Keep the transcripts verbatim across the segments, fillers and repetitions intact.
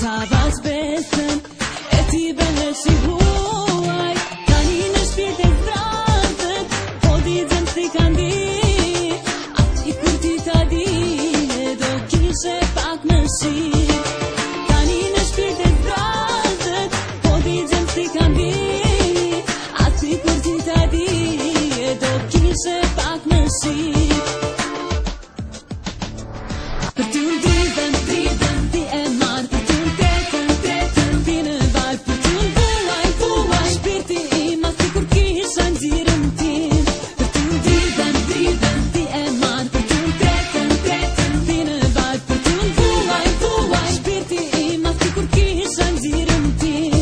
Tavas besën e ti bëhe si huaj. Tani në shpirt e stratët, po di zëmë si kanë di. Ati kur ti ta di, e do kishe pak më shi. Tani në shpirt e stratët, po di zëmë si kanë di. Ati kur ti ta di, e do kishe pak më shi. Për ty në dridhen, dridhen, ti e marrë. Për ty në tretën, tretën, ti në valë. Për ty në vuaj, vuaj, shpirti im, as ti kur kisha nxirën tim. Për ty në dridhen, dridhen, ti e marrë. Për ty në tretën, tretën, ti në valë. Për ty në vuaj, vuaj, shpirti im, as ti kur kisha nxirën tim.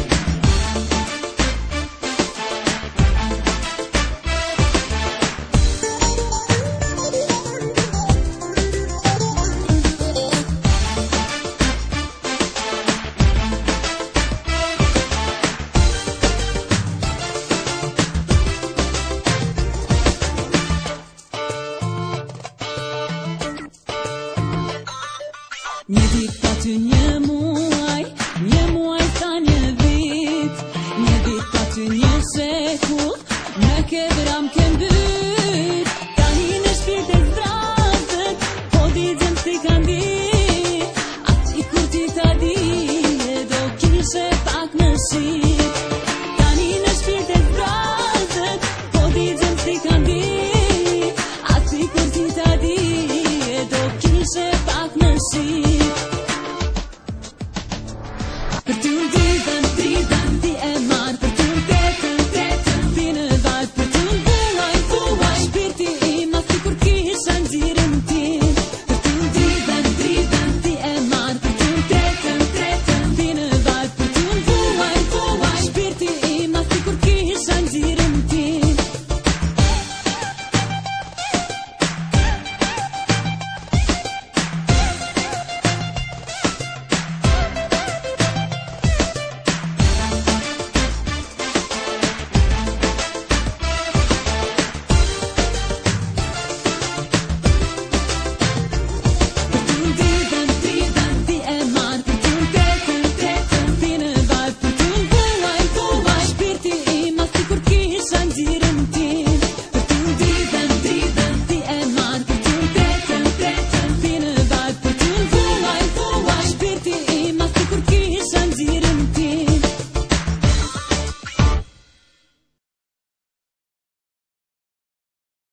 Një dit pa ty një muaj, një muaj sa një vit. Një dit pa ty një shekull, në ke vram ke mbyt. Tani në shpirt e stratët, po di zëmë si kanë di. Ati kur ti ta di, e do kishe pak më shi. Tani në shpirt e stratët, po di zëmë si kanë di. Ati kur ti ta di, e do kishe pak më shi. Për ty në dridhen, dridhen, ti e